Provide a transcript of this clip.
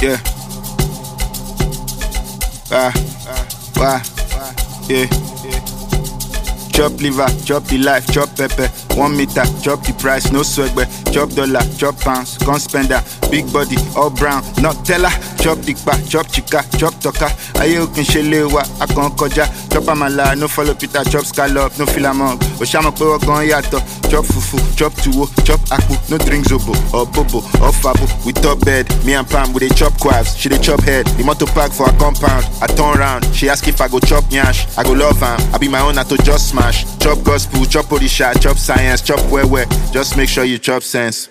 Yeah. Wah. Yeah. Chop liver, chop the life, chop pepper. 1 meter, chop the price, no swagger. Chop dollar, chop pounds, gun spender. Big body, all brown, not teller. Chop dikpa, chop chika, chop toka. Aye okin shelewa, akon koja. Chop amala, no follow Peter. Chop scallop, no filamong. Oshama pe wagon yato. Chop fufu, chop tuwo, chop akpu. No drink zobo, or bobo, or fabo. We top bed, me and Pam, we dey chop quaffs. She dey chop head, the motor park for her compound. I turn round, she ask if I go chop nyash. I go love am, I be my own, I to just smash. Chop gospel, chop odisha, chop science, chop where. Just make sure you chop sense.